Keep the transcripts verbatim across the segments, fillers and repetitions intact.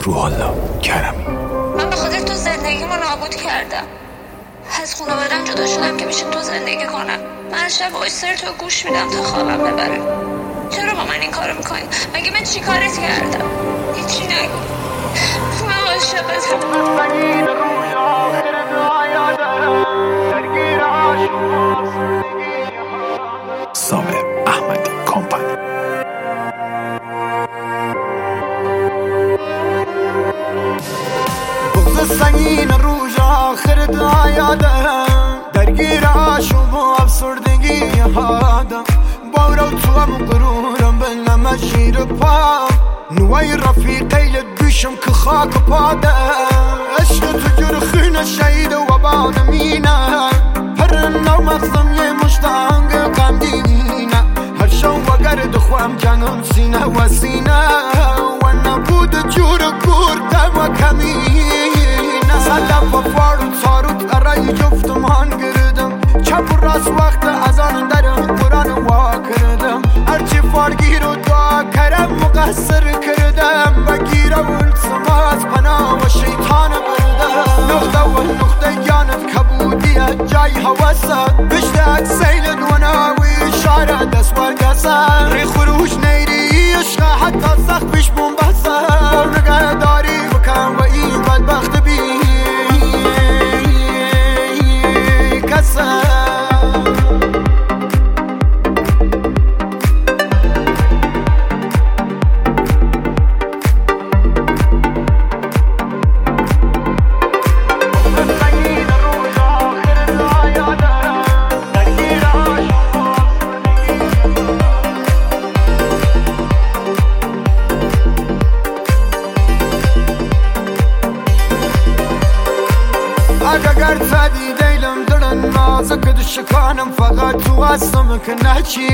روح الله کرمی. من به خاطر تو زندگی ما نابود کردم. از خانواده‌ام جدا شدم که بشه تو زندگی کنم. من شب وایسر تو گوش میدم تا خوابم ببره. چرا با من این کارو میکنی؟ مگه من چی کارت کردم؟ هیچی نگو. من عاشقتم. صابر احمدی کمپانی. بغض سنگین روز آخر دایادم، درگیر عاشق و افسردگی هادم. بارو تو هم غرورم بلنم شیر پام، نوای رفیقی لدوشم که خاک پادم. عشق تو جرخین شهید و بانمینه، پر نو مغزم یه مشتانگ غمگینه. هر شو وگر دخوام جنم سینه و سینه، و نبود جور گردم و کمینه. سلب و فارو تاروت ارای جفتم هان گردم، چپ و راست وقت از آن در قرآن وا کردم. هرچی فارگیر و دعا کرم مقصر کردم، بگیر و التماس پناه و شیطان بردم. نقطه و نقطه جانت کبودیه جای حواسه، بشتاق سیل دوناوی شاره دست برگسه. ری خروش نیری عشقه حتی سخت پیش بومبسه، نگه داری بکن و این بدبخت بی کسه. اگر تدی دیلم درن نازک دشکانم، فقط تو هستم که نچی.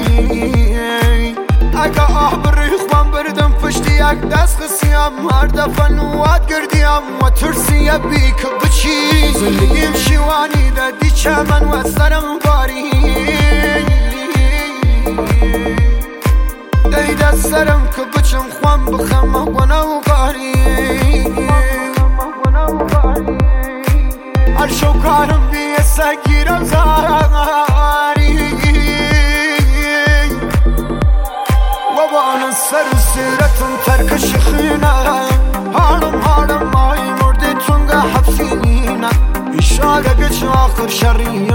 اگه آه بریخوام بردم پشتی یک دست قسیم، هر دفعه نوات گردیم و ترسی بی که بچی. زندگیم شیوانی دادی چمن و سرم باری، دیده سرم که بچم خوام بخم و نوگاری. هر شو کارم بیه سگیرم زاری، و با آن سر سیرتم ترکش خینم. هارم هارم مای مرده تونگه حبسینم، ایشاله گچ آخر شریم